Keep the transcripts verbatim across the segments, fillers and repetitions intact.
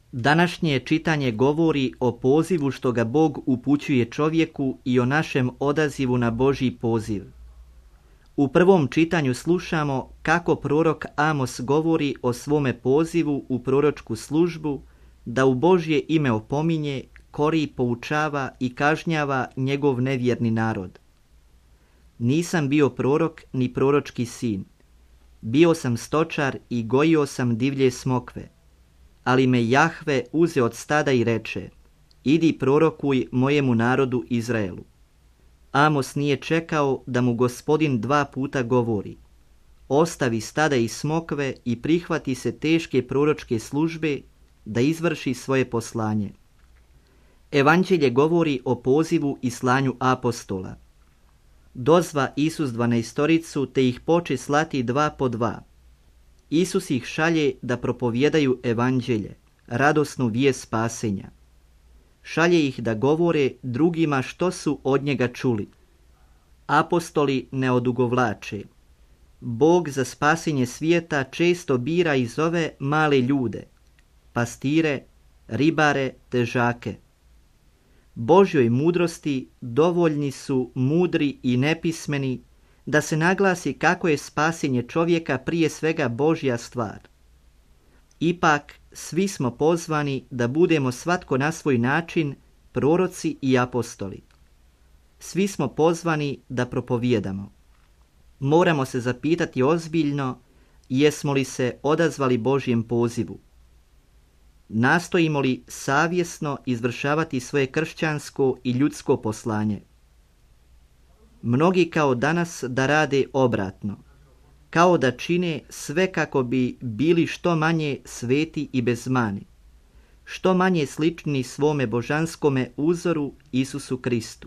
Današnje čitanje govori o pozivu što ga Bog upućuje čovjeku i o našem odazivu na Božji poziv. U prvom čitanju slušamo kako prorok Amos govori o svome pozivu u proročku službu, da u Božje ime opominje, kori, poučava i kažnjava njegov nevjerni narod. Nisam bio prorok ni proročki sin. Bio sam stočar i gojio sam divlje smokve. Ali me Jahve uze od stada i reče: idi prorokuj mojemu narodu Izraelu. Amos nije čekao da mu Gospodin dva puta govori: ostavi stada i smokve i prihvati se teške proročke službe da izvrši svoje poslanje. Evanđelje govori o pozivu i slanju apostola. Dozva Isus dvanaestoricu te ih poče slati dva po dva. Isus ih šalje da propovjedaju evanđelje, radosnu vijest spasenja. Šalje ih da govore drugima što su od njega čuli. Apostoli ne odugovlače. Bog za spasenje svijeta često bira i zove male ljude, pastire, ribare, težake. Božjoj mudrosti dovoljni su mudri i nepismeni da se naglasi kako je spasenje čovjeka prije svega Božja stvar. Ipak, svi smo pozvani da budemo svatko na svoj način proroci i apostoli. Svi smo pozvani da propovijedamo. Moramo se zapitati ozbiljno jesmo li se odazvali Božjem pozivu. Nastojimo li savjesno izvršavati svoje kršćansko i ljudsko poslanje? Mnogi kao danas da rade obratno, kao da čine sve kako bi bili što manje sveti i bezmani, što manje slični svome božanskome uzoru Isusu Kristu.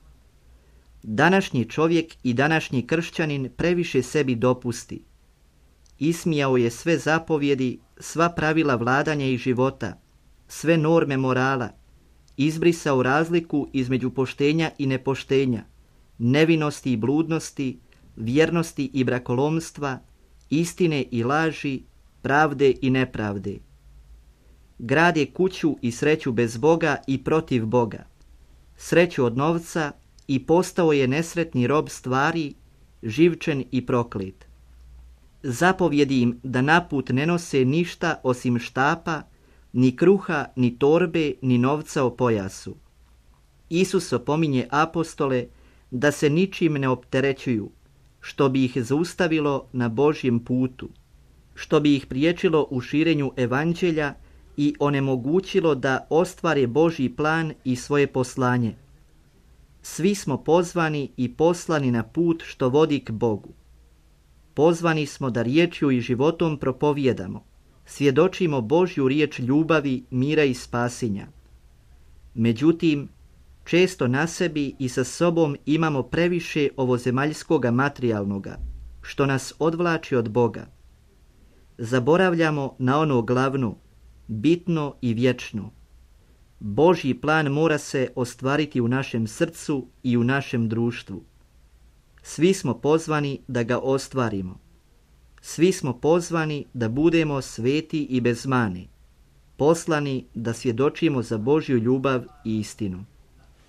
Današnji čovjek i današnji kršćanin previše sebi dopusti. Ismijao je sve zapovjedi, sva pravila vladanja i života, sve norme morala, izbrisao razliku između poštenja i nepoštenja, nevinosti i bludnosti, vjernosti i brakolomstva, istine i laži, pravde i nepravde. Grade kuću i sreću bez Boga i protiv Boga, sreću od novca i postao je nesretni rob stvari, živčen i proklet. Zapovjedi im da naput ne nose ništa osim štapa, ni kruha, ni torbe, ni novca o pojasu. Isus opominje apostole da se ničim ne opterećuju, što bi ih zaustavilo na Božjem putu, što bi ih priječilo u širenju evanđelja i onemogućilo da ostvare Božji plan i svoje poslanje. Svi smo pozvani i poslani na put što vodi k Bogu. Pozvani smo da riječju i životom propovijedamo, svjedočimo Božju riječ ljubavi, mira i spasenja. Međutim, često na sebi i sa sobom imamo previše ovozemaljskoga materijalnoga, što nas odvlači od Boga. Zaboravljamo na ono glavno, bitno i vječno. Božji plan mora se ostvariti u našem srcu i u našem društvu. Svi smo pozvani da ga ostvarimo. Svi smo pozvani da budemo sveti i bez mane, poslani da svjedočimo za Božju ljubav i istinu.